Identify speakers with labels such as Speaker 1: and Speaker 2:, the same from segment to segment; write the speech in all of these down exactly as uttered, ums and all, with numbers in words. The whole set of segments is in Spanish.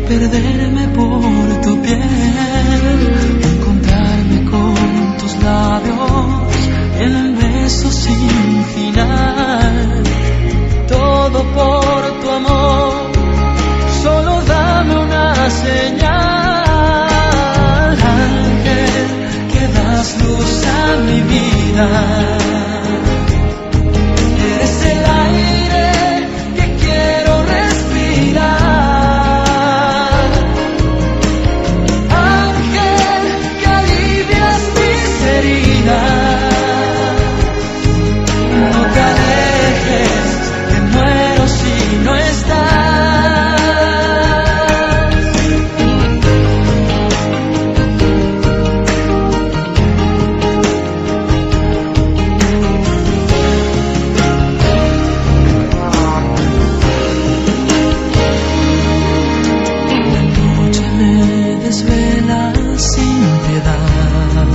Speaker 1: perderme por tu piel, encontrarme con tus labios en un beso sin final. Todo por tu amor, solo dame una señal. Ángel, que das luz a mi vida. Eres el aire que quiero respirar. Ángel, que alivias mis heridas. No te alejes, que muero si no estás. Desvela sin piedad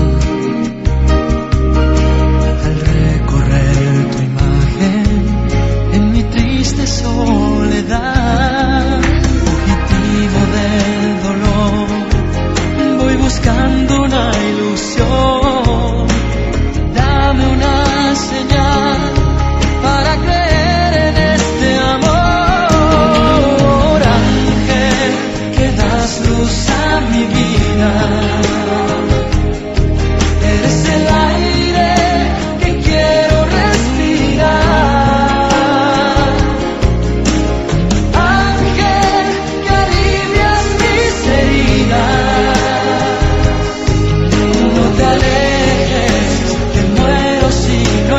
Speaker 1: al recorrer tu imagen en mi triste soledad. Fugitivo del dolor, voy buscando una ilusión. Dame una señal para creer en este amor. Ángel, que das luz a mi vida. Eres el aire que quiero respirar. Ángel, que alivias mis heridas. No te alejes, que muero si no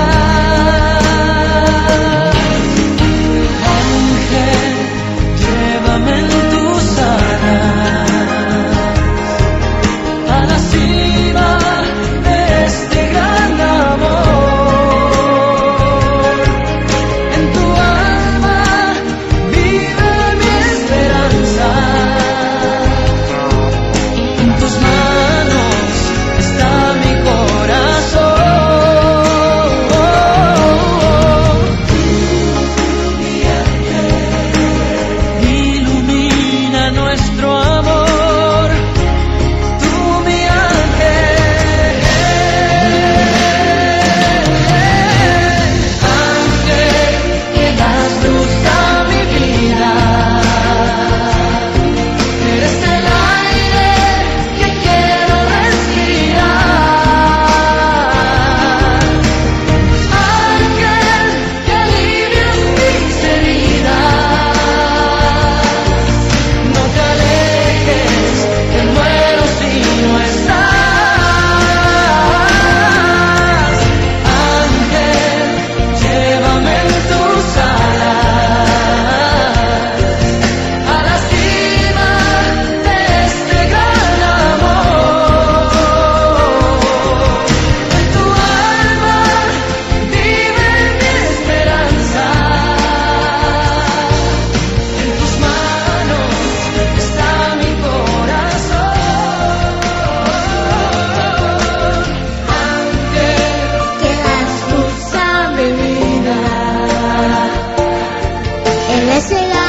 Speaker 1: estás. Ángel, llévame en tus alas a la cima de este gran amor. En tu alma vive mi esperanza. En tus manos está mi corazón. Mi ángel, ilumina nuestro amor. Tú, mi ángel, ángel, que das luz a mi vida. Eres el aire que quiero respirar. Ángel, que alivias mis heridas. No te alejes, que muero si no estás. Ángel, llévame en tus alas a la cima de este gran amor. En tu alma vive mi esperanza. En tus manos está mi corazón. Ángel,
Speaker 2: que das luz a mi vida. Él es el